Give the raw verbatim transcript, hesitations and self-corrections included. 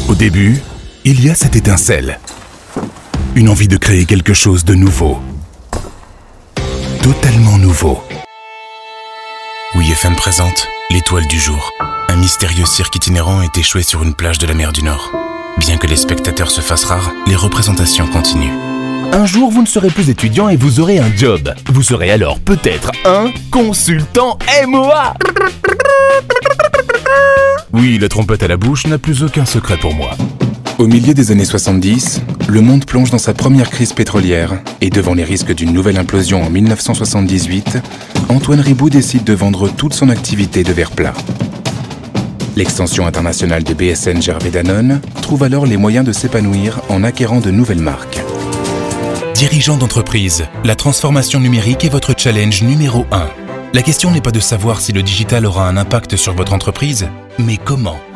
Au début, il y a cette étincelle. Une envie de créer quelque chose de nouveau. Totalement nouveau. Oui F M présente l'étoile du jour. Un mystérieux cirque itinérant est échoué sur une plage de la mer du Nord. Bien que les spectateurs se fassent rares, les représentations continuent. Un jour, vous ne serez plus étudiant et vous aurez un job. Vous serez alors peut-être un consultant M O A. Oui, la trompette à la bouche n'a plus aucun secret pour moi. Au milieu des années soixante-dix, le monde plonge dans sa première crise pétrolière et devant les risques d'une nouvelle implosion en mille neuf cent soixante-dix-huit, Antoine Riboud décide de vendre toute son activité de verre plat. L'extension internationale de B S N Gervais Danone trouve alors les moyens de s'épanouir en acquérant de nouvelles marques. Dirigeant d'entreprise, la transformation numérique est votre challenge numéro un. La question n'est pas de savoir si le digital aura un impact sur votre entreprise, mais comment.